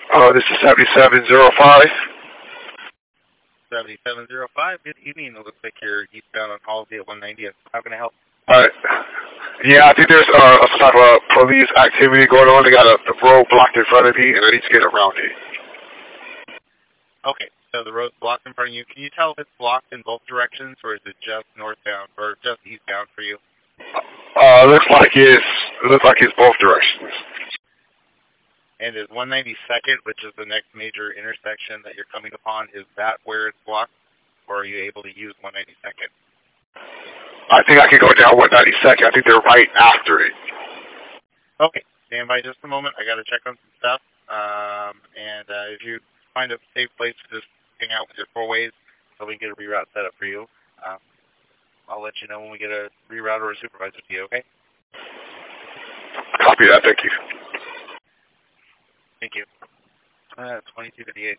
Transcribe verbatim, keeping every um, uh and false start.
Uh, this is seventy-seven oh five. seventy-seven oh five, good evening. It looks like you're eastbound on Halsey at one ninety. How can I help? Uh, yeah, I think there's uh, some type of police activity going on. They got a, the road blocked in front of me, and I need to get around it. Okay, so the road's blocked in front of you. Can you tell if it's blocked in both directions, or is it just northbound, or just eastbound for you? Uh, looks like it's it looks like it's both directions. And is one ninety-second, which is the next major intersection that you're coming upon, is that where it's blocked, or are you able to use one ninety-second? I think I can go down one ninety-second. I think they're right after it. Okay, stand by just a moment. I got to check on some stuff. Um, and uh, if you find a safe place to just hang out with your four ways so we can get a reroute set up for you, um, I'll let you know when we get a reroute or a supervisor to you, okay? Copy that. Thank you. Thank you. Uh, twenty-two fifty-eight.